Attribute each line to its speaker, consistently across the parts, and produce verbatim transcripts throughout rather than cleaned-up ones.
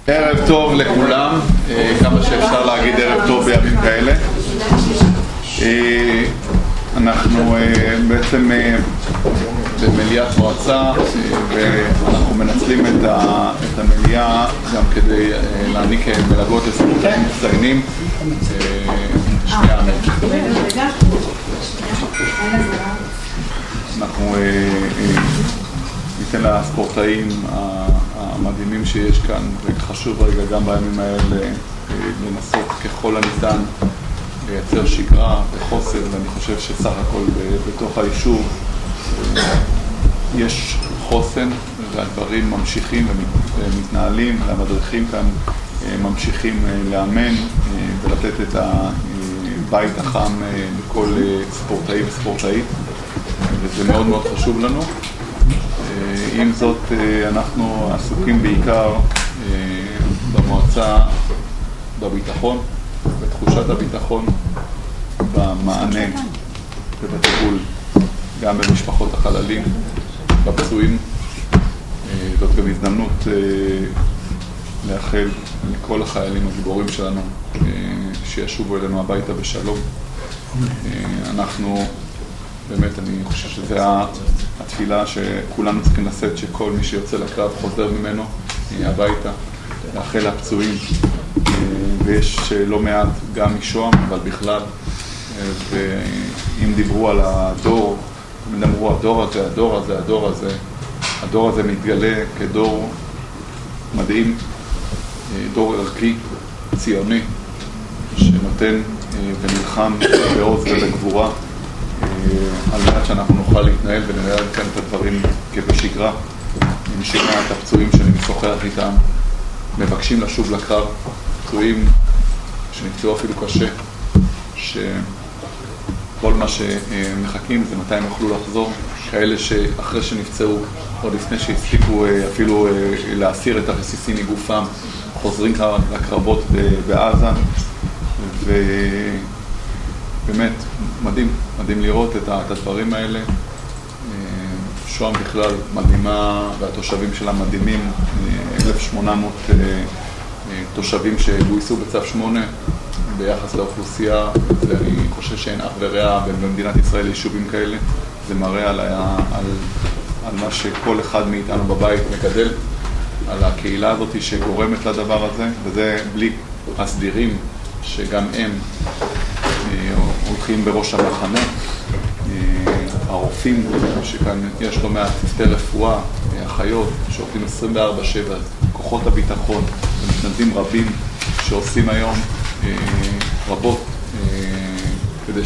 Speaker 1: ערב טוב לכולם, כמה שאפשר להגיד ערב טוב בימים כאלה. אנחנו בעצם במליאת מועצה ואנחנו מנצלים את המליאה גם כדי להעניק מלגות לספורטאים מצטיינים. שנייה אנחנו ניתן לספורטאים המדהימים שיש כאן, וחשוב רגע גם בימים האלה לנסות ככל הניתן לייצר שגרה וחוסן, ואני חושב שסך הכל בתוך היישוב יש חוסן והדברים ממשיכים ומתנהלים, והמדריכים כאן ממשיכים לאמן ולתת את הבית החם לכל ספורטאי וספורטאית, וזה מאוד מאוד חשוב לנו. עם זאת, אנחנו עסוקים בעיקר במועצה בביטחון, בתחושת הביטחון, במענה ובטיפול גם במשפחות החללים, בפצועים. זאת גם הזדמנות לאחל לכל החיילים הגיבורים שלנו שישובו אלינו הביתה בשלום. אנחנו באמת, אני חושב שזה התפילה שכולנו צריכים לשאת, שכל מי שיוצא לקרב חוזר ממנו הביתה, לאחל לפצועים, ויש לא מעט גם משוהם, אבל בכלל, ואם דיברו על הדור, אם אמרו הדור הזה, הדור הזה, הדור הזה, הדור הזה מתגלה כדור מדהים, דור ערכי, ציוני, שנותן ונלחם בעוז ובגבורה, על מנת שאנחנו נוכל להתנהל וננהל כאן את הדברים כבשגרה. עם שומע את הפצועים שאני משוחח איתם, מבקשים לשוב לקרב, פצועים שנפצעו אפילו קשה, שכל מה שמחכים זה מתי הם יוכלו לחזור, כאלה שאחרי שנפצעו, עוד לפני שהספיקו אפילו להסיר את הרסיסים מגופם, חוזרים לקרבות בעזה, ו... באמת, מדהים, מדהים לראות את הדברים האלה. שוהם בכלל מדהימה, והתושבים שלה מדהימים, אלף ושמונה מאות תושבים שגויסו בצו שמונה ביחס לאוכלוסייה, ואני חושב שאין אח ורע במדינת ישראל יישובים כאלה. זה מראה על, על, על מה שכל אחד מאיתנו בבית מגדל, על הקהילה הזאת שגורמת לדבר הזה, וזה בלי הסדירים שגם הם הולכים בראש המחנה, הרופאים שכאן יש לו מעט צוותי רפואה, אחיות שעובדים עשרים וארבע שבע, כוחות הביטחון, מתנדבים רבים שעושים היום רבות כדי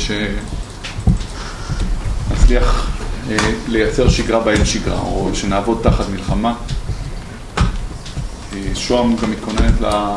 Speaker 1: שנצליח לייצר שגרה באין שגרה, או שנעבוד תחת מלחמה. שוהם גם מתכוננת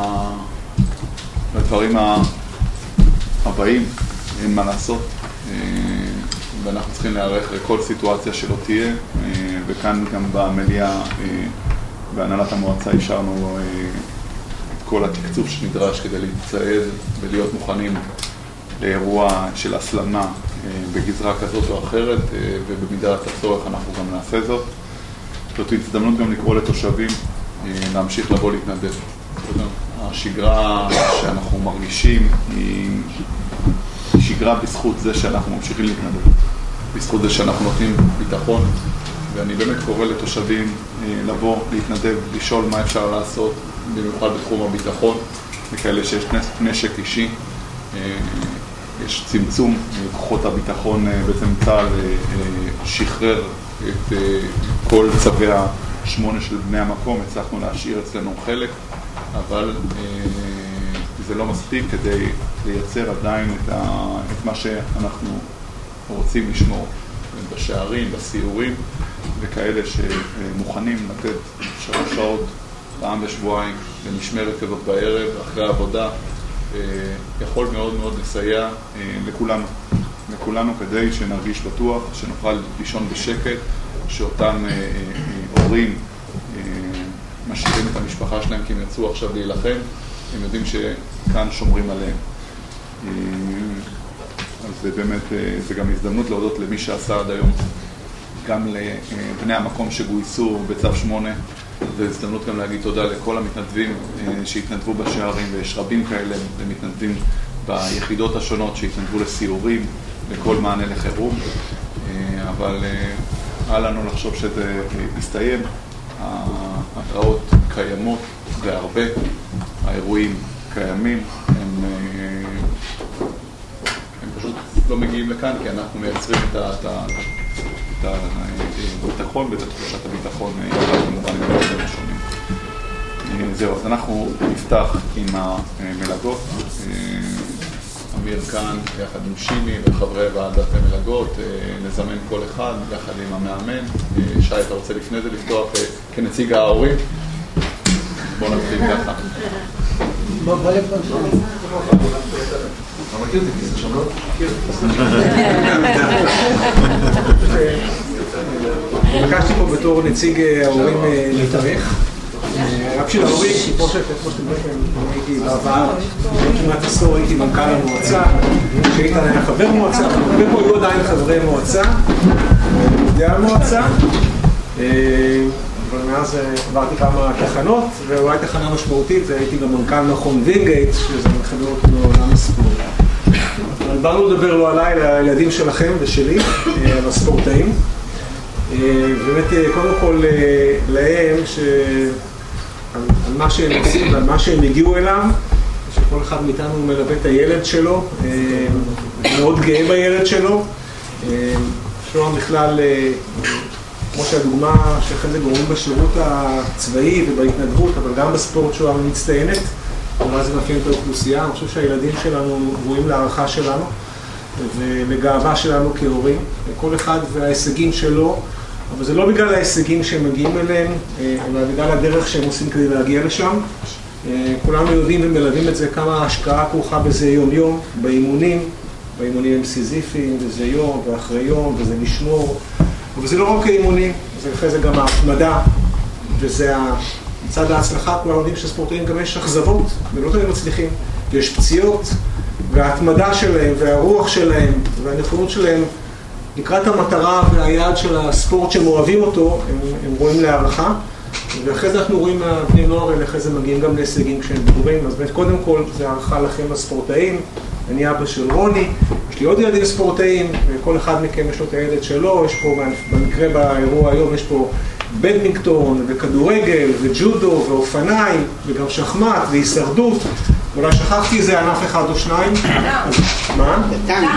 Speaker 1: לדברים הבאים, אין מה לעשות, ואנחנו צריכים להיערך לכל סיטואציה שלא תהיה, וכאן גם במליאה בהנהלת המועצה אישרנו את כל התקצוב שנדרש כדי להתצעד ולהיות מוכנים לאירוע של הסלמה בגזרה כזאת או אחרת, ובמידת הצורך אנחנו גם נעשה זאת. זאת הזדמנות גם לקרוא לתושבים להמשיך לבוא להתנדב. השגרה שאנחנו מרגישים היא שגרה בזכות זה שאנחנו ממשיכים להתנדב, בזכות זה שאנחנו נותנים ביטחון, ואני באמת קורא לתושבים לבוא, להתנדב, לשאול מה אפשר לעשות, במיוחד בתחום הביטחון, וכאלה שיש נשק אישי, יש צמצום, כוחות הביטחון, בעצם צה"ל שחרר את כל צווי השמונה של בני המקום, הצלחנו להשאיר אצלנו חלק, אבל זה לא מספיק כדי לייצר עדיין את, ה, את מה שאנחנו רוצים לשמור בשערים, בסיורים, וכאלה שמוכנים לתת שלוש שעות פעם בשבועיים במשמרת כזאת בערב אחרי העבודה, יכול מאוד מאוד לסייע לכולנו, לכולנו כדי שנרגיש בטוח, שנוכל לישון בשקט, שאותם הורים משאירים את המשפחה שלהם כי הם יצאו עכשיו להילחם, הם יודעים שכאן שומרים עליהם. אז זה באמת, זה גם הזדמנות להודות למי שעשה עד היום, גם לבני המקום שגויסו בצו שמונה, זו הזדמנות גם להגיד תודה לכל המתנדבים שהתנדבו בשערים, ויש רבים כאלה, ומתנדבים ביחידות השונות שהתנדבו לסיורים, לכל מענה לחירום, אבל היה לנו לחשוב שזה יסתיים. ההתראות קיימות והרבה, האירועים קיימים, הם, הם פשוט לא מגיעים לכאן כי אנחנו מייצרים את ה... את הביטחון ואת תחושת הביטחון יחד כמובן עם הדברים השונים. זהו, אז אנחנו נפתח עם המלגות. אמיר כאן יחד עם שימי וחברי ועדת המלגות, נזמן כל אחד יחד עם המאמן. שי, אתה רוצה לפני זה לפתוח כנציג ההורים? בואו נתחיל ככה.
Speaker 2: בוא בוא לפה. אתה מכיר אותי, כי זה שם לא מכיר. בקשתי פה בתור נציג ההורים להתארך. רק של ההורים, כי פה שאתה, כמו שאתם רואים, הייתי בעבר, כמעט עשור הייתי מנכ"ל המועצה, שאיתן היה חבר מועצה, אבל פה היו עדיין חברי מועצה, עובדי המועצה, אבל מאז עברתי כמה תחנות, ואולי תחנה משמעותית, והייתי גם מנכ"ל מכון וינגייט, שזה מחבר אותי לעולם הספורט. אבל באנו לדבר לא עליי, לילדים שלכם ושלי, על הספורטאים. באמת, קודם כל להם, על מה שהם עושים ועל מה שהם הגיעו אליו, שכל אחד מאיתנו מלווה את הילד שלו, מאוד גאה בילד שלו. שלום בכלל, כמו שהדוגמה שאחרי זה גורמים בשירות הצבאי ובהתנדבות, אבל גם בספורט שהוא מצטיינת, אבל זה מאפיין את האוכלוסייה. אני חושב שהילדים שלנו ראויים להערכה שלנו ולגאווה שלנו כהורים, כל אחד וההישגים שלו, אבל זה לא בגלל ההישגים שהם מגיעים אליהם, אלא בגלל הדרך שהם עושים כדי להגיע לשם. כולנו יודעים ומלווים את זה, כמה ההשקעה כרוכה בזה יום-יום, באימונים, באימונים הם סיזיפיים, וזה יום ואחרי יום, וזה לשמור. אבל זה לא רק האימונים, זה אחרי זה גם ההתמדה, וזה מצד ההצלחה. כולנו יודעים שספורטאים גם יש אכזבות, ולא תמיד מצליחים, ויש פציעות, וההתמדה שלהם, והרוח שלהם, והנכונות שלהם, לקראת המטרה והיעד של הספורט שהם אוהבים אותו, הם, הם רואים להערכה, ואחרי זה אנחנו רואים מהבני נוער, ואחרי זה מגיעים גם להישגים כשהם בוגרים. אז באמת, קודם כל, זה הערכה לכם הספורטאים. אני אבא של רוני, יש לי עוד ילדים ספורטאים, וכל אחד מכם יש לו את הילד שלו. יש פה, במקרה באירוע היום, יש פה בדמינגטון, וכדורגל, וג'ודו, ואופניים, וגם שחמט, והישרדות. אולי שכחתי איזה ענף אחד או שניים. מה?
Speaker 3: בטנק.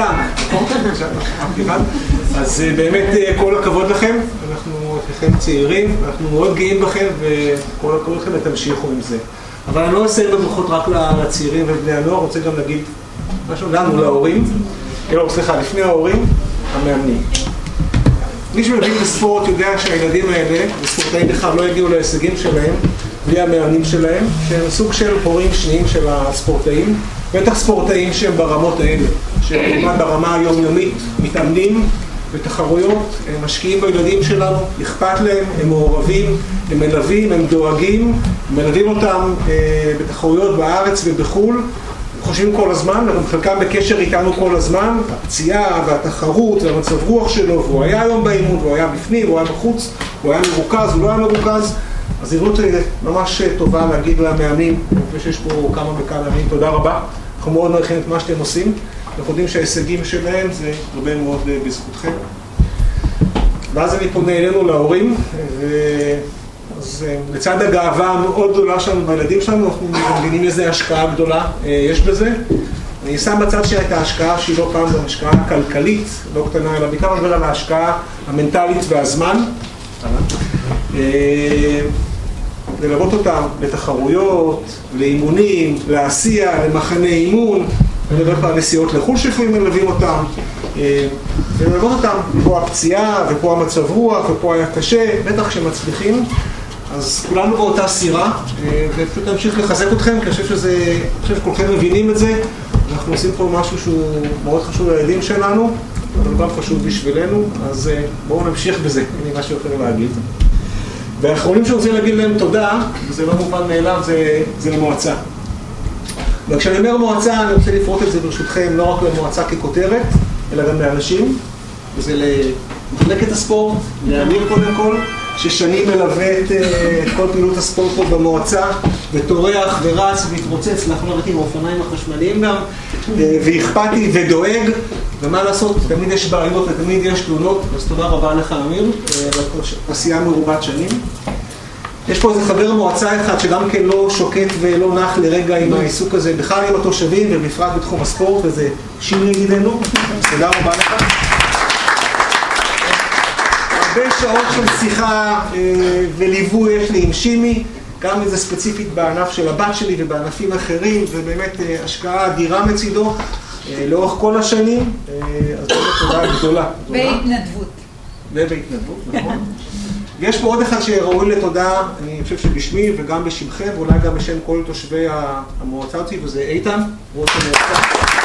Speaker 2: בטנק. אז באמת כל הכבוד לכם. אנחנו לכם צעירים, אנחנו מאוד גאים בכם, וכל הכבוד לכם ותמשיכו עם זה. אבל אני לא אסיים בברכות רק לצעירים ובני הנוער, רוצה גם להגיד משהו לנו, להורים. לא, סליחה, לפני ההורים, המאמנים. מי שמבין בספורט יודע שהילדים האלה, בספורטאים בכלל לא יגיעו להישגים שלהם, בלי המאמנים שלהם, שהם סוג של הורים שניים של הספורטאים, בטח ספורטאים שהם ברמות האלה, שהם ברמה היומיומית, מתאמנים בתחרויות, הם משקיעים בילדים שלנו, אכפת להם, הם מעורבים, הם מלווים, הם דואגים, מלווים אותם אה, בתחרויות בארץ ובחול, חושבים כל הזמן, אנחנו חלקם בקשר איתנו כל הזמן, הפציעה והתחרות והמצב רוח שלו, והוא היה היום באימון, והוא היה בפנים, הוא היה בחוץ, הוא היה מרוכז, הוא לא היה מרוכז. אז זירות ממש טובה להגיד למאמנים, אני חושב שיש פה כמה וכמה מאמנים, תודה רבה, אנחנו מאוד מעריכים את מה שאתם עושים, אנחנו יודעים שההישגים שלהם זה הרבה מאוד בזכותכם. ואז אני פונה אלינו להורים, אז לצד הגאווה המאוד גדולה שלנו בילדים שלנו, אנחנו מבינים איזה השקעה גדולה יש בזה. אני שם בצד שאת ההשקעה שהיא לא פעם, זו השקעה כלכלית, לא קטנה, אלא בעיקר מדבר על ההשקעה המנטלית והזמן. ללוות אותם לתחרויות, לאימונים, לעשייה, למחנה אימון, ולדבר פה על נסיעות לחו"ל שפויים מלווים אותם, וללוות אותם, פה הפציעה ופה המצב רוח ופה היה קשה, בטח שמצליחים, אז כולנו באותה סירה, ופשוט נמשיך לחזק אתכם, כי אני חושב שזה, אני חושב שכולכם מבינים את זה, אנחנו עושים פה משהו שהוא מאוד חשוב לילדים שלנו, אבל גם חשוב בשבילנו, אז בואו נמשיך בזה, אין לי משהו אחר להגיד. והאחרונים שרוצים להגיד להם תודה, וזה לא מובן מאליו, זה, זה למועצה. וכשאני אומר מועצה, אני רוצה לפרוט את זה ברשותכם, לא רק למועצה ככותרת, אלא גם לאנשים, וזה למחלקת הספורט, לאמיר קודם כל, ששנים מלווה את, את כל פעילות הספורט פה במועצה, וטורח ורץ והתרוצץ, לאחרונה ראיתי עם האופניים החשמליים גם, ואכפתי ודואג, ומה לעשות, תמיד יש בעיות ותמיד יש תלונות, אז תודה רבה לך אמיר, עשייה מרובת שנים. יש פה איזה חבר מועצה אחד שגם כן לא שוקט ולא נח לרגע עם העיסוק הזה, בכלל עם התושבים ובפרט בתחום הספורט, וזה שימי ידידנו, תודה רבה לך. הרבה שעות של שיחה וליווי יש לי עם שימי, גם איזה ספציפית בענף של הבת שלי ובענפים אחרים, ובאמת השקעה אדירה מצידו לאורך כל השנים, אז באמת תודה גדולה.
Speaker 3: בהתנדבות.
Speaker 2: ובהתנדבות, נכון. ויש פה עוד אחד שראוי לתודה, אני חושב שבשמי וגם בשמכם, ואולי גם בשם כל תושבי המועצה אותי, וזה איתן, ראש המועצה.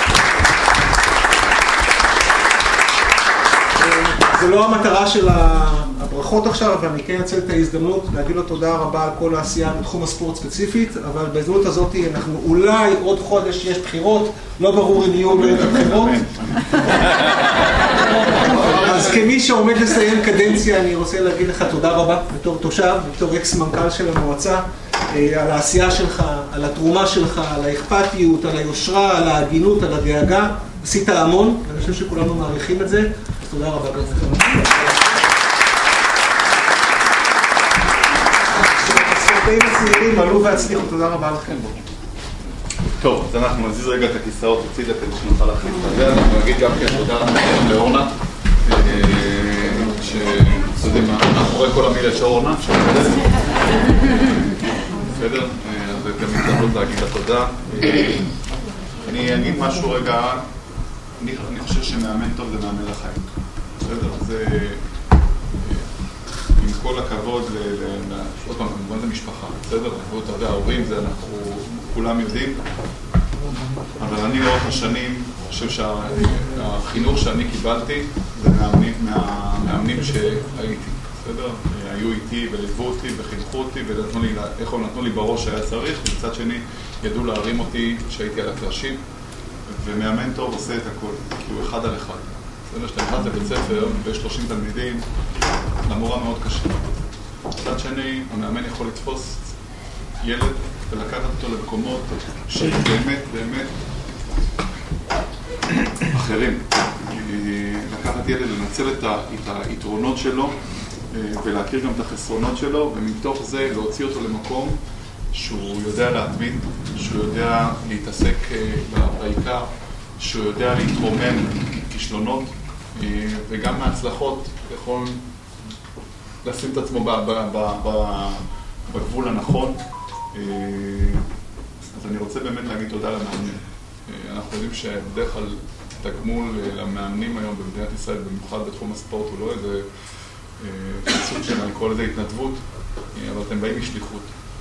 Speaker 2: זה לא המטרה של הברכות עכשיו, אבל אני כן אנצל את ההזדמנות להגיד לו תודה רבה על כל העשייה בתחום הספורט ספציפית, אבל בהזדמנות הזאת אנחנו אולי עוד חודש יש בחירות, לא ברור אם יהיו בעת הבחירות. אז כמי שעומד לסיים קדנציה, אני רוצה להגיד לך תודה רבה בתור תושב, בתור אקס מנכ"ל של המועצה, על העשייה שלך, על התרומה שלך, על האכפתיות, על היושרה, על ההגינות, על הדאגה. עשית המון, ואני חושב שכולנו מעריכים את זה, אז תודה רבה גם לכם. הספורטאים הצעירים עלו והצליחו, תודה רבה לכם.
Speaker 1: טוב, אז אנחנו נזיז רגע את הכיסאות הצידה כדי שנוכל להכניס את זה. אנחנו נגיד גם כן תודה לאורנה, שאתה יודע מה, מאחורי כל המילה של אורנה, בסדר? אז גם הזדמנות להגיד לה תודה. אני אגיד משהו רגע, אני חושב שמאמן טוב זה מאמן לחיים. בסדר? זה, עם כל הכבוד, עוד פעם, כמובן זה משפחה, בסדר? אתה יודע, ההורים זה אנחנו כולם יודעים, אבל אני לאורך השנים חושב שהחינוך שאני קיבלתי זה מהמאמנים שהייתי, בסדר? היו איתי וליוו אותי וחינכו אותי ונתנו לי, איך הם נתנו לי בראש שהיה צריך, ומצד שני ידעו להרים אותי כשהייתי על הקרשים, ומאמן טוב עושה את הכל, כי הוא אחד על אחד. בסדר, שאתה נכנס לבית ספר ויש שלושים תלמידים, למורה מאוד קשה. מצד שני, המאמן יכול לתפוס ילד ולקחת אותו למקומות שבאמת, באמת אחרים. לקחת ילד, לנצל את היתרונות שלו ולהכיר גם את החסרונות שלו, ומתוך זה להוציא אותו למקום שהוא יודע להתמיד, שהוא יודע להתעסק בעיקר, שהוא יודע להתרומם כישלונות, וגם מההצלחות יכול לשים את עצמו בגבול הנכון. אז אני רוצה באמת להגיד תודה למאמנים. אנחנו יודעים שבדרך כלל תגמול למאמנים היום במדינת ישראל, במיוחד בתחום הספורט, הוא לא איזה סוג של, אני קורא לזה התנדבות, אבל אתם באים משליחות.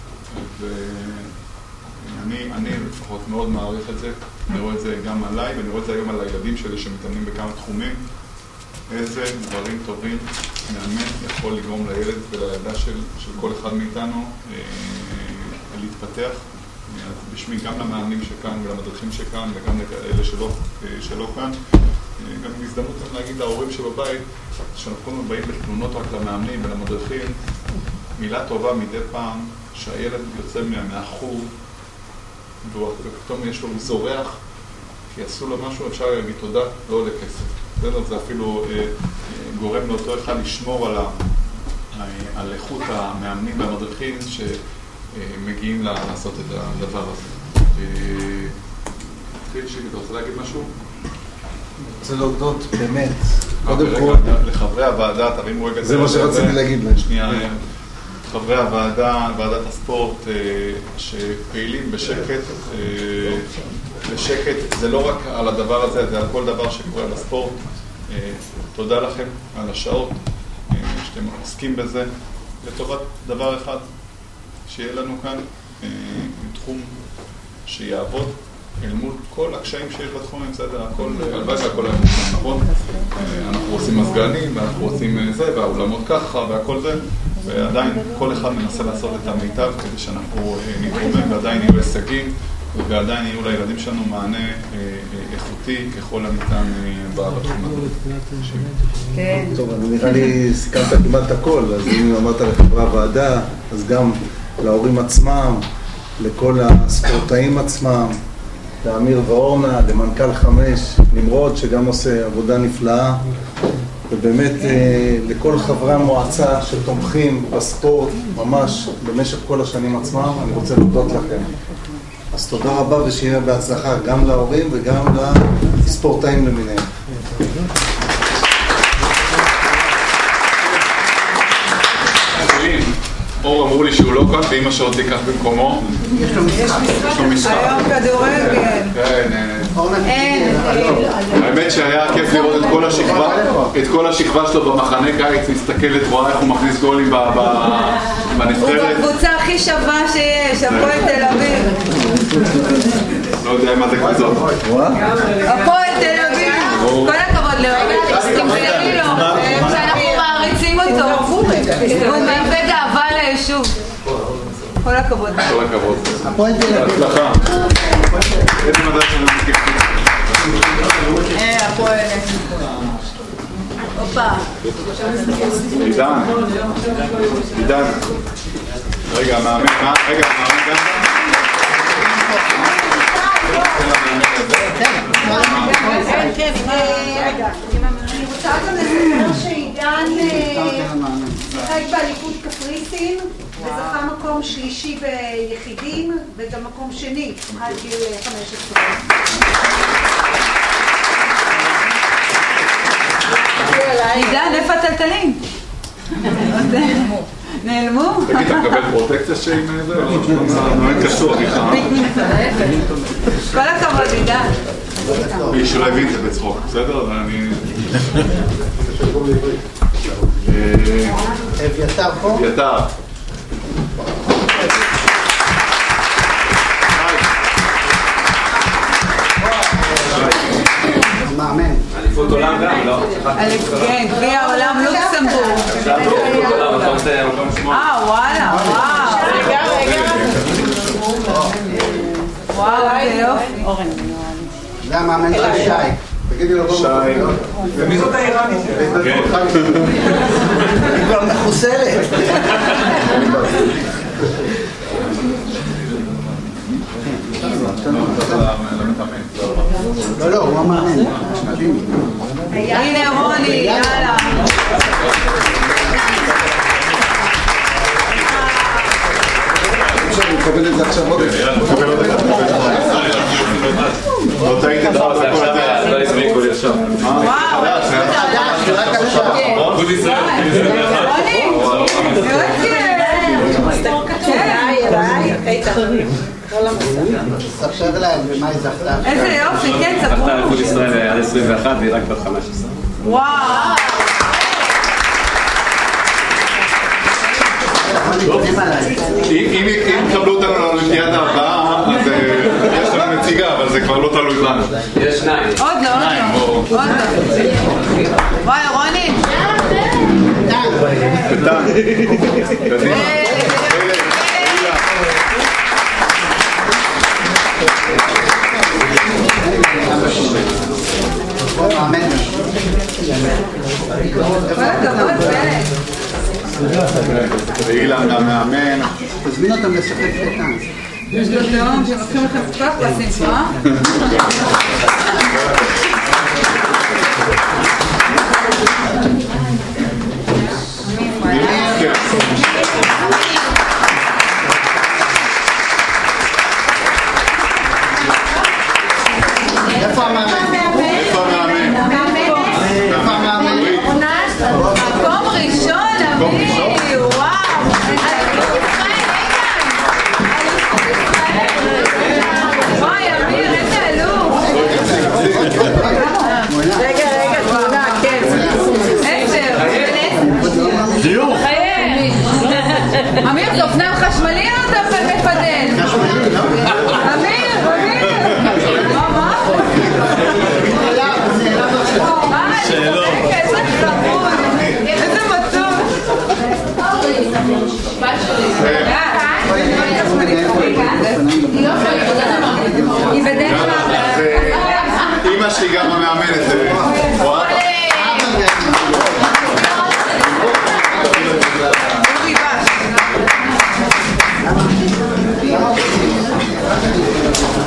Speaker 1: ואני אני לפחות מאוד מעריך את זה, אני רואה את זה גם עליי, ואני רואה את זה היום על הילדים שלי שמתאמנים בכמה תחומים. איזה דברים טובים מאמן יכול לגרום לילד ולילדה של, של כל אחד מאיתנו אה, להתפתח. אז בשמי גם למאמנים שכאן ולמדריכים שכאן וגם לאלה שלא, שלא כאן. גם הזדמנות להגיד להורים שבבית, שאנחנו באים בתלונות רק למאמנים ולמדריכים, מילה טובה מדי פעם שהילד יוצא מהחוג ופתאום יש לו זורח כי עשו לו משהו, אפשר להגיד תודה, לא עולה כסף. זה אפילו אה, גורם לאותו אחד לשמור על, ה, על איכות המאמנים והמדריכים שמגיעים לעשות את הדבר הזה. תתחיל שיבי, אתה רוצה להגיד משהו?
Speaker 4: אני רוצה להודות באמת,
Speaker 1: קודם כל לחברי הוועדה, תרימו רגע
Speaker 4: זה מה שרציתי להגיד להם.
Speaker 1: שנייה, חברי הוועדה, ועדת הספורט שפעילים בשקט, בשקט, זה לא רק על הדבר הזה, זה על כל דבר שקורה בספורט. תודה לכם על השעות שאתם עוסקים בזה, לטובת דבר אחד, שיהיה לנו כאן תחום שיעבוד אל מול כל הקשיים שיש בתחום, בסדר, הכל, הלוואי והכל היה מוכן, נכון? אנחנו רוצים מזגנים, ואנחנו רוצים זה, והאולמות ככה, והכל זה, ועדיין כל אחד מנסה לעשות את המיטב כדי שאנחנו נתרומם, ועדיין יהיו הישגים, ועדיין יהיו לילדים שלנו מענה איכותי ככל הניתן בתחום הזה.
Speaker 4: כן. טוב, אני נראה לי סיכמת כמעט הכל, אז אם אמרת לחברי הוועדה, אז גם להורים עצמם, לכל הספורטאים עצמם, לאמיר ואורנה, למנכ"ל חמש, נמרוד, שגם עושה עבודה נפלאה, ובאמת לכל חברי המועצה שתומכים בספורט ממש במשך כל השנים עצמם, אני רוצה להודות לכם. אז תודה רבה ושיהיה בהצלחה גם להורים וגם לספורטאים למיניהם.
Speaker 1: אור אמרו לי שהוא לא כאן, ואמא שעוד תיקח במקומו.
Speaker 3: יש לו משחק. היום כדורגל. אין.
Speaker 1: האמת שהיה כיף לראות את כל השכבה, את כל השכבה שלו במחנה קיץ, מסתכלת, רואה איך הוא מכניס גולים בנבחרת.
Speaker 3: הוא בקבוצה הכי שווה שיש, הפועל תל אביב.
Speaker 1: לא יודע מה זה כזאת.
Speaker 3: הפועל תל אביב. כל הכבוד לאור. תמסרי לו, שאנחנו מעריצים אותו. הוא מהווה גאווה ליישוב. כל הכבוד.
Speaker 1: כל הכבוד.
Speaker 4: הפועל תל אביב.
Speaker 1: הצלחה. איזה מדע שלנו מכיפים.
Speaker 3: אה, הפועל. הופה.
Speaker 1: עידן. עידן. רגע, מאמן, רגע, מאמן גם.
Speaker 5: כן, רגע, אני רוצה גם לספר שעידן שיחק באליפות קפריסין וזכה מקום שלישי ביחידים וגם מקום שני עד גיל חמש עשרה.
Speaker 3: עידן, איפה הטלטלים? נעלמו?
Speaker 1: תגיד, אתה מקבל פרוטקציה שעם זה? לא קשור, ריחה.
Speaker 3: כל הכבוד, עידן.
Speaker 1: מי שלא הבין את זה בצחוק, בסדר? אני...
Speaker 4: אביתר פה?
Speaker 1: אביתר.
Speaker 4: מאמן.
Speaker 6: אליפות עולם גם, לא?
Speaker 3: כן, גביע העולם לוקסמבורג. אה, וואלה, וואו. רגע, רגע. וואו, איזה יופי.
Speaker 4: זה המאמן של שי. תגידי לו
Speaker 1: שי.
Speaker 2: ומי זאת האיראנית?
Speaker 1: כן.
Speaker 4: היא כבר מחוסלת. לא, לא, הוא המאמן.
Speaker 3: הנה רוני, יאללה.
Speaker 4: אני מקבל את זה עכשיו עוד
Speaker 1: לא טעית את זה בכל הדרך.
Speaker 6: לא הזמיקו לי עכשיו.
Speaker 3: וואו,
Speaker 6: גוד ישראל.
Speaker 4: ספר להם ומה היא זכתה.
Speaker 3: איזה יופי, כן, ספרו.
Speaker 6: זכתה אליפות ישראל עד עשרים ואחת והיא רק בת חמש עשרה.
Speaker 3: וואו.
Speaker 1: אם תקבלו אותנו לאולימפיאדה הבאה, אז יש לנו נציגה, אבל זה כבר לא תלוי בנו.
Speaker 6: יש שניים.
Speaker 3: עוד לא, עוד לא. עוד לא. וואי, רוני.
Speaker 1: קטן. קדימה.
Speaker 3: כל הכבוד, פלג.
Speaker 1: ואילן המאמן.
Speaker 4: תזמין אותם לשחק קטן.
Speaker 3: יש לו תאום שמקחים לכם ספק פסים, אה?
Speaker 4: איפה המאמן?
Speaker 1: איפה המאמן?
Speaker 4: איפה המאמן?
Speaker 3: מקום ראשון, אמיר, וואו. וואי, אמיר, איזה אלוף. רגע, רגע, תמונה, כן.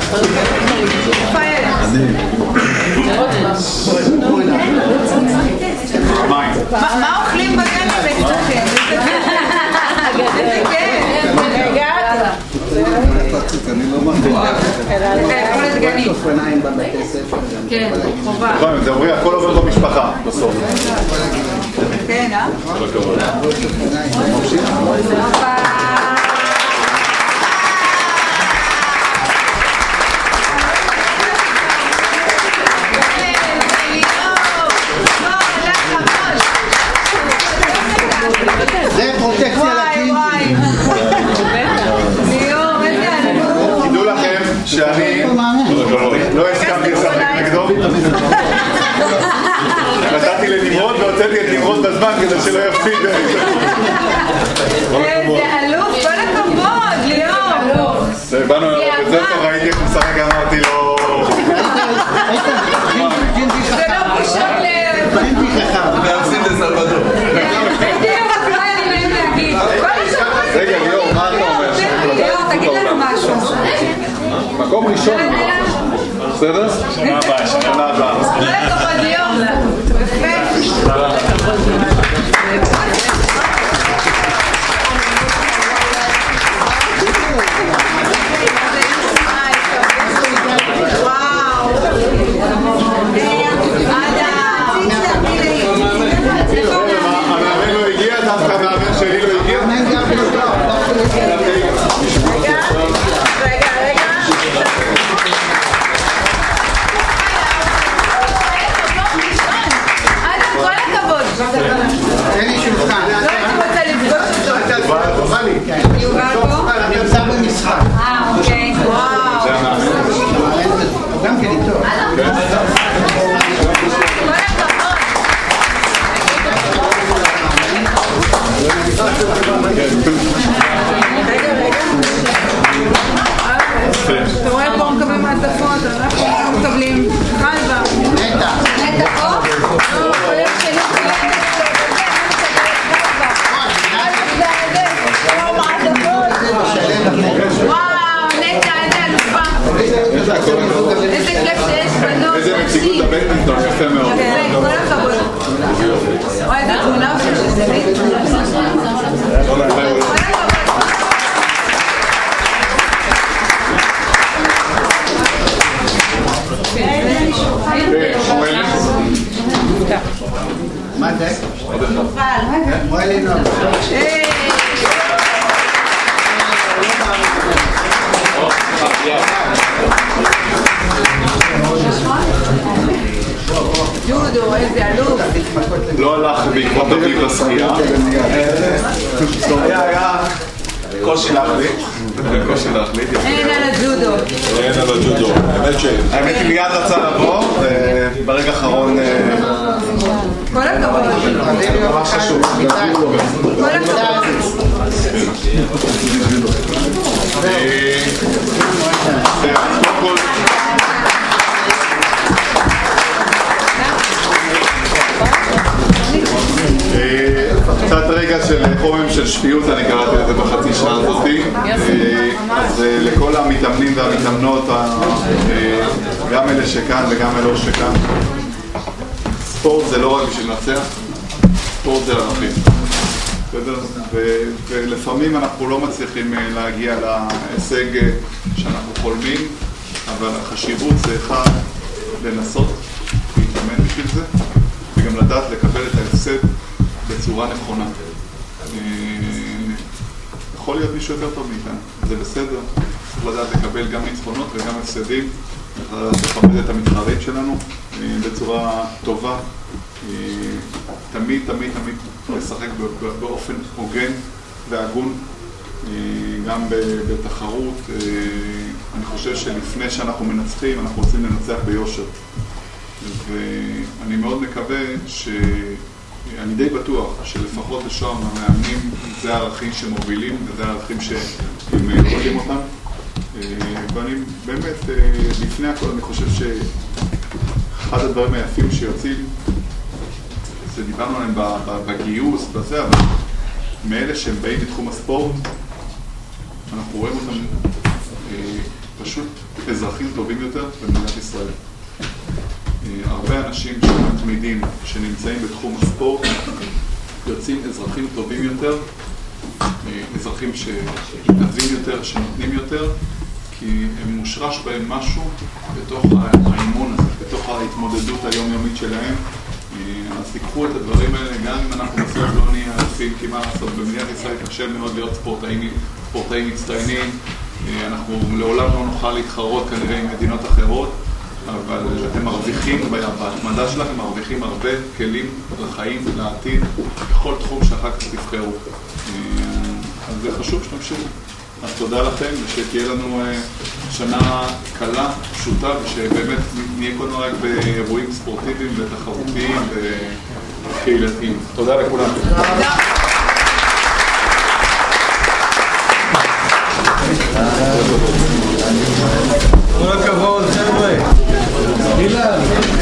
Speaker 3: מה אוכלים בגנים אצלכם? איזה כיף.
Speaker 4: אני לא מאמין.
Speaker 3: כן, חובה.
Speaker 1: זה אומרים, הכל עובר במשפחה בסוף.
Speaker 3: כן, אה?
Speaker 1: כל הכבוד.
Speaker 7: זה פרוטקציה לקינטים.
Speaker 1: תדעו לכם שאני לא הסכמתי לשחק נגדו. נתתי לנמרוד והוצאתי את נמרוד בזמן כדי שלא יפסיד.
Speaker 3: איזה אלוף, כל הכבוד, ליאור.
Speaker 1: באנו לבית ספר, ראיתי איך משחק, אמרתי לו...
Speaker 3: זה לא פשוט ל...
Speaker 1: ועושים לסלבדור. רגע, ליאור, מה אתה אומר?
Speaker 3: ליאור, תגיד לנו משהו.
Speaker 1: מקום ראשון. בסדר? שנה הבאה, שנה הבאה.
Speaker 3: כל הכבוד, ליאור.
Speaker 1: המאמן לא הגיע, דווקא המאמן שלי לא הגיע.
Speaker 3: רגע, רגע. אדם, כל הכבוד.
Speaker 7: אין לי שולחן.
Speaker 3: לא הייתי רוצה לפגוש אותו. יובל פה?
Speaker 7: אני עושה במשחק.
Speaker 3: אה, אוקיי. וואו.
Speaker 7: הוא גם כן איתו.
Speaker 3: רגע, רגע. אתה רואה פה מקבלים מעטפות, אנחנו לא מקבלים חלבה.
Speaker 7: נטע.
Speaker 3: נטע פה? לא, חולים שלי חולים. וואו, נטע, איזה אלופה. איזה כיף שיש בנות.
Speaker 1: איזה מציגות הבטמינטון, יפה מאוד.
Speaker 3: כל הכבוד. וואי, איזה תמונה של שזלית. כל הכבוד.
Speaker 7: מה זה? מועל לינון.
Speaker 3: ג'ודו, איזה אלוף.
Speaker 1: לא הלך בעקבות אביב לשחייה. שחייה היה קושי להחליט. קושי להחליט.
Speaker 3: אין על הג'ודו.
Speaker 1: אין על הג'ודו. האמת היא מיד רצה לבוא, וברגע האחרון...
Speaker 3: כל הכבוד.
Speaker 1: ממש חשוב.
Speaker 3: כל הכבוד.
Speaker 1: קודם כל... קצת רגע של חומם של שפיות, אני קראתי את זה בחצי שעה הזאת. אז לכל המתאמנים והמתאמנות, גם אלה שכאן וגם אלה שכאן, ספורט זה לא רק בשביל לנצח, ספורט זה ערכים. ולפעמים אנחנו לא מצליחים להגיע להישג שאנחנו חולמים, אבל החשיבות זה אחד, לנסות להתאמן בשביל זה, וגם לדעת לקבל את ההפסד בצורה נכונה. יכול להיות מישהו יותר טוב מאיתנו, זה בסדר. צריך לדעת לקבל גם ניצחונות וגם הפסדים, צריך לדעת לכבד את המתחרים שלנו בצורה טובה. תמיד, תמיד, תמיד לשחק באופן הוגן והגון, גם בתחרות. אני חושב שלפני שאנחנו מנצחים, אנחנו רוצים לנצח ביושר. ואני מאוד מקווה ש... אני די בטוח שלפחות לשם המאמנים זה הערכים שמובילים וזה הערכים שהם עולים אותם. ואני באמת, לפני הכל אני חושב שאחד הדברים היפים שיוצאים, זה דיברנו עליהם בגיוס, בזה, אבל מאלה שהם באים לתחום הספורט, אנחנו רואים אותם פשוט אזרחים טובים יותר במדינת ישראל. הרבה אנשים שמתמידים, שנמצאים בתחום הספורט, יוצאים אזרחים טובים יותר, אזרחים שמתנדבים יותר, שנותנים יותר, כי הם מושרש בהם משהו בתוך האימון הזה, בתוך ההתמודדות היומיומית שלהם. אז תיקחו את הדברים האלה, גם אם אנחנו בסוף לא נהיה אלפים, כי מה לעשות, במדינת ישראל קשה מאוד להיות ספורטאים, ספורטאים מצטיינים, אנחנו לעולם לא נוכל להתחרות כנראה עם מדינות אחרות, אבל אתם מרוויחים, בהתמדה שלכם מרוויחים הרבה כלים לחיים, לעתיד, בכל תחום שאחר כך תבחרו. אז זה חשוב שתמשיכו. אז תודה לכם, ושתהיה לנו שנה קלה, פשוטה, ושבאמת נהיה קודם רק באירועים ספורטיביים ותחרותיים וקהילתיים. תודה לכולם.
Speaker 2: כל הכבוד, חבר'ה. אילן.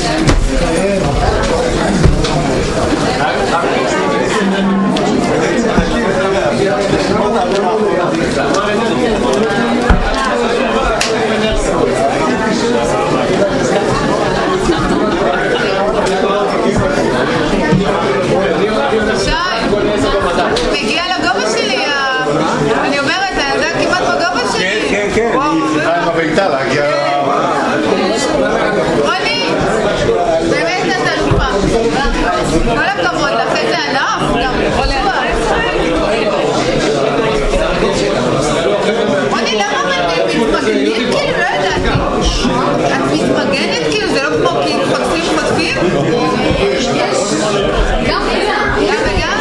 Speaker 3: מגיע לגובה שלי, אני אומרת, זה כמעט בגובה שלי.
Speaker 2: כן, כן.
Speaker 1: עם הביתה להגיע...
Speaker 3: רוני, באמת אתה אלופה. כל הכבוד, לכן זה ענף, גם רוני, למה אתם מתמגנים? כאילו, לא ידעתי. את מתמגנת כאילו, זה לא כמו כאילו חוטפים חוטפים? גם וגם. גם וגם?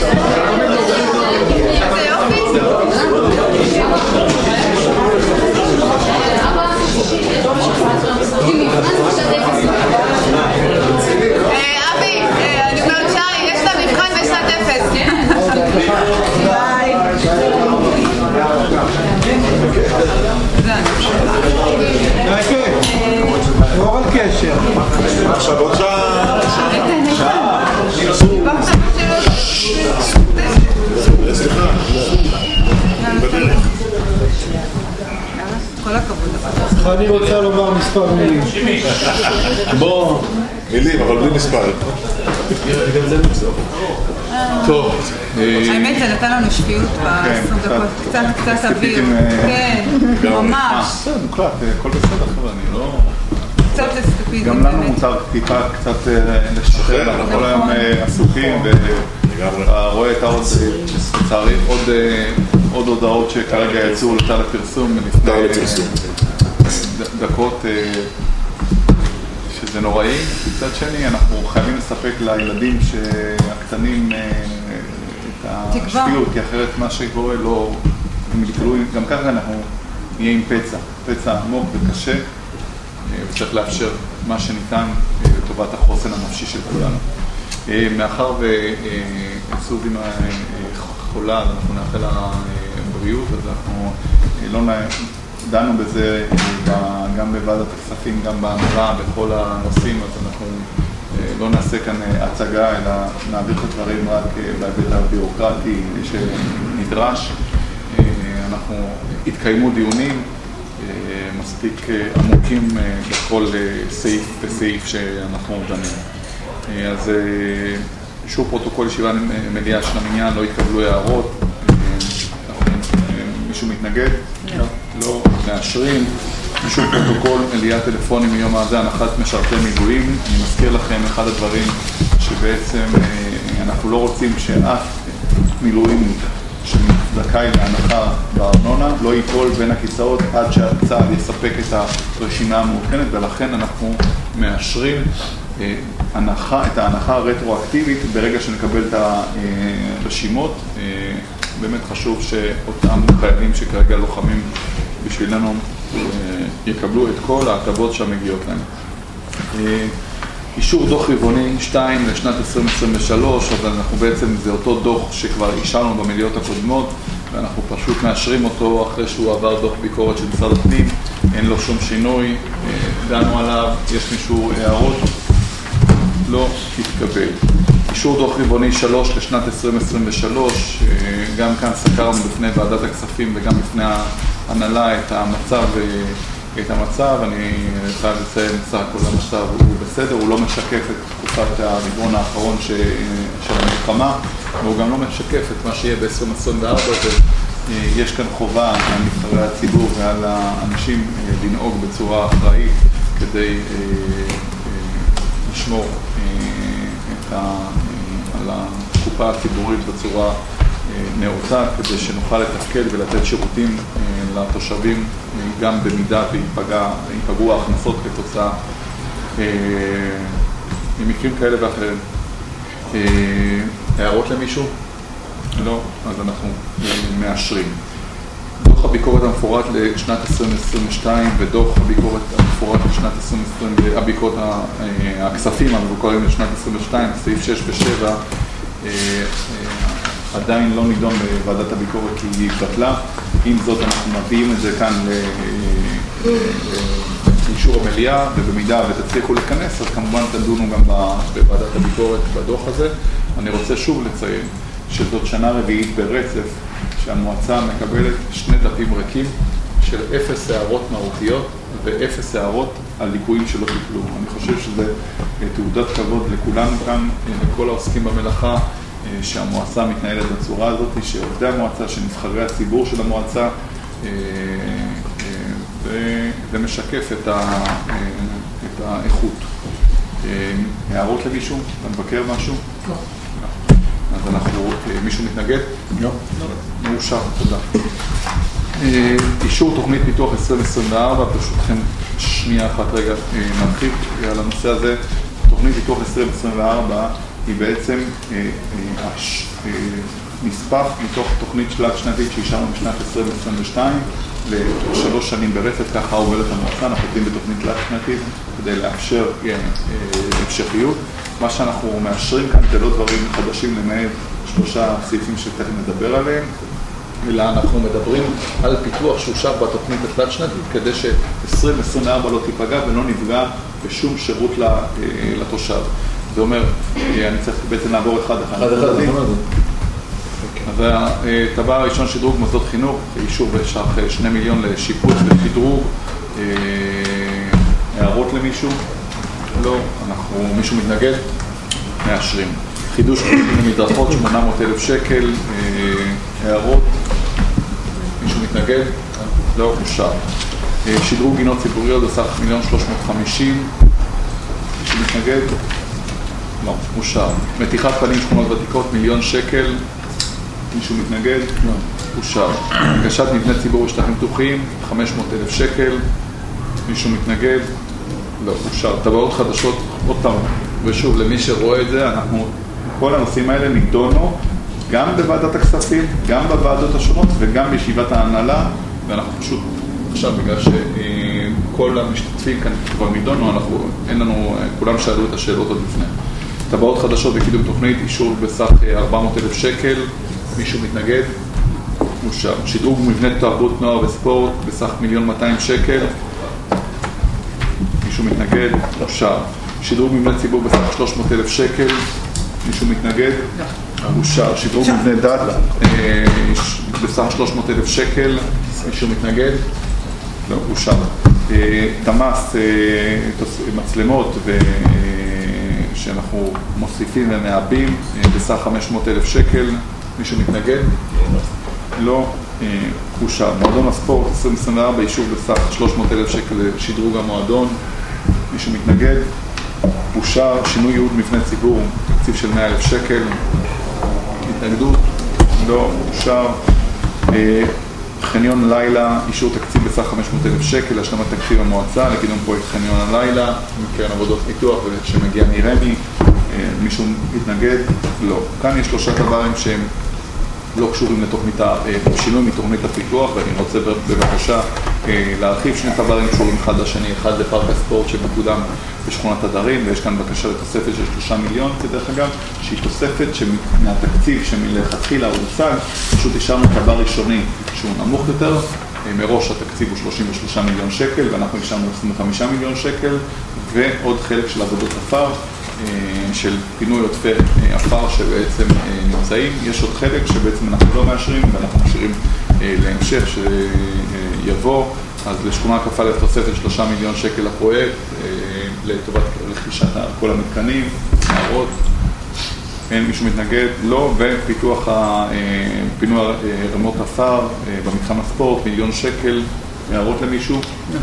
Speaker 3: זה יופי. אבי, אני אומרת שי, יש לה מבחן בשעת אפס. ביי.
Speaker 2: אור על קשר.
Speaker 1: עכשיו עוד שעה. שעה. סליחה. בדרך.
Speaker 3: כל הכבוד.
Speaker 2: אני רוצה לומר מספר מילים.
Speaker 1: בוא, מילים, אבל בלי מספר. טוב.
Speaker 3: האמת, זה נתן לנו שפיות בעשרים דקות. קצת, קצת אוויר. כן, ממש.
Speaker 1: זה מוקלט, הכל בסדר, חבר'ה, אני לא...
Speaker 3: קצת לסטופידים.
Speaker 1: גם לנו מותר טיפה קצת לשחרר, אנחנו כל היום עסוקים ורואה את העוד, לצערי, עוד הודעות שכרגע יצאו לתא לפרסום לפני דקות שזה נוראי. מצד שני, אנחנו חייבים לספק לילדים שהקטנים את השפיות, כי אחרת מה שקורה לא... גם ככה אנחנו נהיה עם פצע, פצע עמוק וקשה, וצריך לאפשר מה שניתן לטובת החוסן הנפשי של כולנו. מאחר וסוזי חולה, אז אנחנו נאחל לה בריאות, אז אנחנו לא דנו בזה גם בוועדת הכספים, גם בהנהלה, בכל הנושאים, אז אנחנו לא נעשה כאן הצגה, אלא נעביר את הדברים רק בהיבט הביורוקרטי שנדרש. אנחנו התקיימו דיונים מספיק עמוקים בכל סעיף וסעיף שאנחנו דנים. אז אישור פרוטוקול ישיבה מליאה של המניין, לא התקבלו הערות. מישהו מתנגד? לא. מאשרים. אישור פרוטוקול מליאה טלפונים מיום הזה, הנחת משרתי מילואים. אני מזכיר לכם אחד הדברים שבעצם אנחנו לא רוצים שאף מילואים שזכאי להנחה בארנונה לא ייפול בין הכיסאות עד שהצה"ל יספק את הרשימה המעודכנת, ולכן אנחנו מאשרים הנחה, את ההנחה הרטרואקטיבית ברגע שנקבל את הרשימות. באמת חשוב שאותם חיילים שכרגע לוחמים בשבילנו יקבלו את כל ההטבות שמגיעות להם. אישור דוח רבעוני שתיים לשנת עשרים עשרים ושלוש, אבל אנחנו בעצם, זה אותו דוח שכבר אישרנו במליאות הקודמות, ואנחנו פשוט מאשרים אותו אחרי שהוא עבר דוח ביקורת של משרד הפנים, אין לו שום שינוי, דנו עליו, יש מישהו הערות? לא תתקבל. אישור דוח רבעוני שלוש לשנת עשרים עשרים ושלוש, גם כאן סקרנו בפני ועדת הכספים וגם בפני ההנהלה את המצב את המצב. אני חייב לציין, סך הכל המצב הוא בסדר, הוא לא משקף את תקופת הרבעון האחרון ש... של המלחמה, והוא גם לא משקף את מה שיהיה ב-עשרים עשרים וארבע, ויש כאן חובה על נבחרי הציבור ועל האנשים לנהוג בצורה אחראית כדי לשמור את ה... על הקופה הציבורית בצורה נאותה, כדי שנוכל לתפקד ולתת שירותים לתושבים גם במידה ויפגעו ההכנסות כתוצאה ממקרים כאלה ואחרים. הערות למישהו? לא? אז אנחנו מאשרים. דוח הביקורת המפורט לשנת עשרים עשרים ושתיים ודוח הביקורת המפורט לשנת עשרים עשרים, הביקורת הכספים המבוקרים לשנת עשרים ושתיים, סעיף שש ושבע, עדיין לא נידון בוועדת הביקורת כי היא התבטלה. עם זאת אנחנו מביאים את זה כאן לאישור המליאה, ובמידה ותצליחו לכנס אז כמובן תדונו גם בוועדת הביקורת בדוח הזה. אני רוצה שוב לציין שזאת שנה רביעית ברצף שהמועצה מקבלת שני דפים ריקים של אפס הערות מהותיות ואפס הערות על ליקויים שלא טיפלו. אני חושב שזה תעודת כבוד לכולנו כאן, לכל העוסקים במלאכה, שהמועצה מתנהלת בצורה הזאת, שעובדי המועצה, שנבחרי הציבור של המועצה, וזה משקף את האיכות. הערות למישהו? אתה מבקר משהו? לא. אז אנחנו, מישהו מתנגד?
Speaker 4: לא.
Speaker 1: מאושר, תודה. אישור תוכנית פיתוח עשרים עשרים וארבע, ברשותכם שנייה אחת רגע נרחיב על הנושא הזה. תוכנית פיתוח עשרים עשרים וארבע היא בעצם נספח מתוך תוכנית שלט שנתית שאישרנו בשנת עשרים עשרים ושתיים לשלוש שנים ברצף, ככה עובדת המועצה. אנחנו עובדים בתוכנית שלט שנתית כדי לאפשר המשכיות. מה שאנחנו מאשרים כאן זה לא דברים חדשים למעט שלושה סעיפים שתכף נדבר עליהם, אלא אנחנו מדברים על פיתוח שאושר בתוכנית התלת שנתית כדי ש-עשרים עשרים וארבע לא תיפגע ולא נפגע בשום שירות לתושב. זה אומר, אני צריך בעצם לעבור אחד אחד.
Speaker 4: אחד אחד, נכון הזה.
Speaker 1: אז הטבע הראשון, שדרוג מוסדות חינוך, אישור בשטח שני מיליון לשיפוץ ושדרוג. הערות למישהו? לא. אנחנו, מישהו מתנגד? מאשרים. חידוש מדרכות, שמונה מאות אלף שקל. הערות? מישהו מתנגד? לא, אושר. שדרוג גינות ציבוריות בסך מיליון שלוש מאות וחמישים. מישהו מתנגד? לא, אושר. מתיחת פנים שכונות ותיקות, מיליון שקל. מישהו מתנגד? לא. אושר. הגשת מבני ציבור ושטחים פתוחים, חמש מאות אלף שקל. מישהו מתנגד? לא, אושר. טבעות חדשות, עוד פעם, ושוב, למי שרואה את זה, אנחנו, כל הנושאים האלה נידונו גם בוועדת הכספים, גם בוועדות השונות וגם בישיבת ההנהלה, ואנחנו פשוט עכשיו, בגלל שכל המשתתפים כאן כבר נידונו, אנחנו, אין לנו, כולם שאלו את השאלות עוד לפני. טבעות חדשות וקידום תוכנית, אישור בסך ארבע מאות אלף שקל. מישהו מתנגד? אושר. שדרוג מבנה תרבות, נוער וספורט בסך מיליון מאתיים שקל. מישהו מתנגד? אושר. שדרוג מבנה ציבור בסך שלוש מאות אלף שקל. מישהו מתנגד? אושר. שדרוג מבנה דת בסך שלוש מאות אלף שקל. מישהו מתנגד? לא, אושר. תמ"ס, מצלמות ו... שאנחנו מוסיפים ומעבים בסך חמש מאות אלף שקל. מישהו מתנגד? לא. אושר. מועדון הספורט עשרים עשרים וארבע, אישור בסך שלוש מאות אלף שקל לשדרוג המועדון. מישהו מתנגד? אושר. שינוי ייעוד מבנה ציבור, תקציב של מאה אלף שקל. התנגדות? לא. אושר. חניון לילה, אישור תקציב בסך חמש מאות אלף שקל, השלמת תקציב המועצה לקידום פרויקט חניון הלילה, מקרן עבודות פיתוח שמגיע מרמי. מישהו מתנגד? לא. כאן יש שלושה דברים שהם לא קשורים לתוכנית, שינוי מתוכנית הפיתוח, ואני רוצה בבקשה להרחיב שני דברים קשורים אחד לשני. אחד לפארק הספורט שמקודם בשכונת הדרים, ויש כאן בקשה לתוספת של שלושה מיליון, כדרך אגב, שהיא תוספת מהתקציב שמלכתחילה הוא הוצג, פשוט השארנו דבר ראשוני שהוא נמוך יותר, מראש התקציב הוא שלושים ושלושה מיליון שקל, ואנחנו השארנו עשרים וחמישה מיליון שקל, ועוד חלק של עבודות עפר, של פינוי עודפי עפר שבעצם נמצאים. יש עוד חלק שבעצם אנחנו לא מאשרים, ואנחנו משאירים להמשך שיבוא, אז לשכונה כפה לתוספת שלושה מיליון שקל לפרויקט, לטובת רכישת כל המתקנים, נערות, אין מישהו מתנגד, לא, ופיתוח פינוי רמות עפר במתחם הספורט, מיליון שקל, נערות למישהו.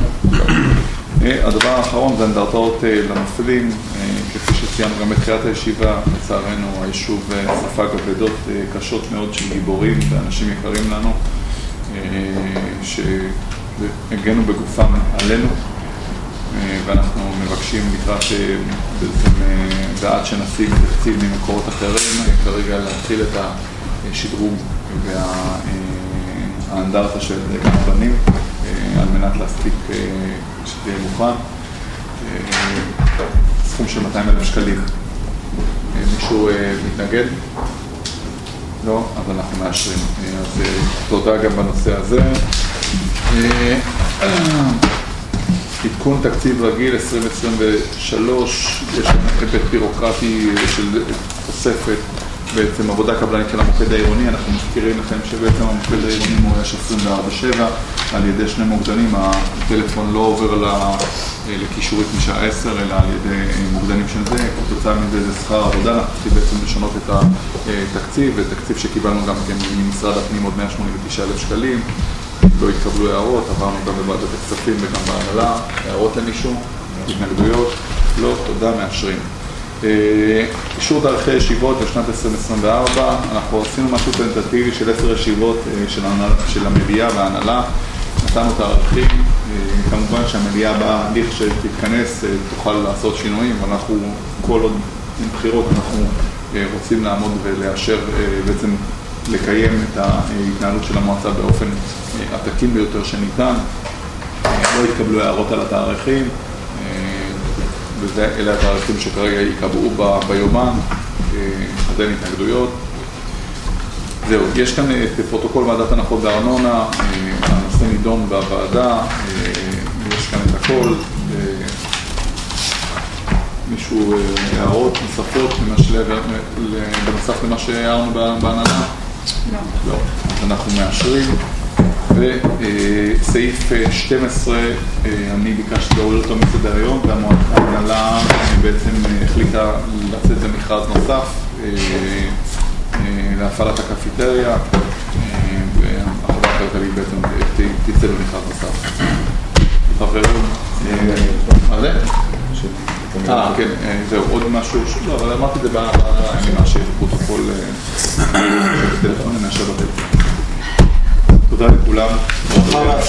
Speaker 1: הדבר האחרון זה אנדרטאות לנופלים, כפי שציינו גם בתחילת הישיבה, לצערנו היישוב ספג אבדות קשות מאוד של גיבורים ואנשים יקרים לנו, שהגנו בגופם עלינו, ואנחנו מבקשים לקראת בעצם ועד שנשיג תקציב ממקורות אחרים, כרגע להתחיל את השדרוג והאנדרטה של גן בנים, על מנת להספיק שתהיה מוכן. סכום של מאתיים אלף שקלים. מישהו מתנגד? לא, אז אנחנו מאשרים. אז תודה גם בנושא הזה. עדכון תקציב רגיל עשרים עשרים ושלוש, יש היבט בירוקרטי של תוספת, בעצם עבודה קבלנית של המוקד העירוני. אנחנו מזכירים לכם שבעצם המוקד העירוני מאויש עשרים וארבע שבע על ידי שני מוקדנים, הטלפון לא עובר לקישורית משעה עשר אלא על ידי מוקדנים של זה, כתוצאה מזה זה שכר עבודה. אנחנו צריכים בעצם לשנות את התקציב, ותקציב שקיבלנו גם כן ממשרד הפנים עוד מאה שמונים ותשעה אלף שקלים. לא התקבלו הערות, עברנו גם בוועדת הכספים וגם בהנהלה. הערות למישהו? התנגדויות? לא, תודה, מאשרים. אישור דרכי ישיבות לשנת עשרים עשרים וארבע, אנחנו עשינו משהו טנטטיבי של עשר ישיבות של המליאה וההנהלה, נתנו תאריכים, כמובן שהמליאה הבאה, הליך שתתכנס, תוכל לעשות שינויים, ואנחנו כל עוד עם בחירות אנחנו רוצים לעמוד ולאשר, בעצם לקיים את ההתנהלות של המועצה באופן התקין ביותר שניתן. לא התקבלו הערות על התאריכים, ואלה התאריכים שכרגע יקבעו ביומן, אז אין התנגדויות. זהו, יש כאן את פרוטוקול ועדת הנחות בארנונה, הנושא נידון בוועדה, יש כאן את הכל. מישהו הערות נוספות בנוסף למה שהערנו בהנהלה? לא. לא, אז אנחנו מאשרים. וסעיף שתים עשרה, אני ביקשתי להוריד אותו מסדר היום, וההנהלה בעצם החליטה לצאת למכרז נוסף להפעלת הקפיטריה, והחברה הכלכלית בעצם תצא במכרז נוסף. חברים, מה זה? אה, כן, זהו, עוד משהו, לא, אבל אמרתי את זה בהנהלה, שיש פרוטוקול בטלפון, נאשר בטלפון. תודה לכולם.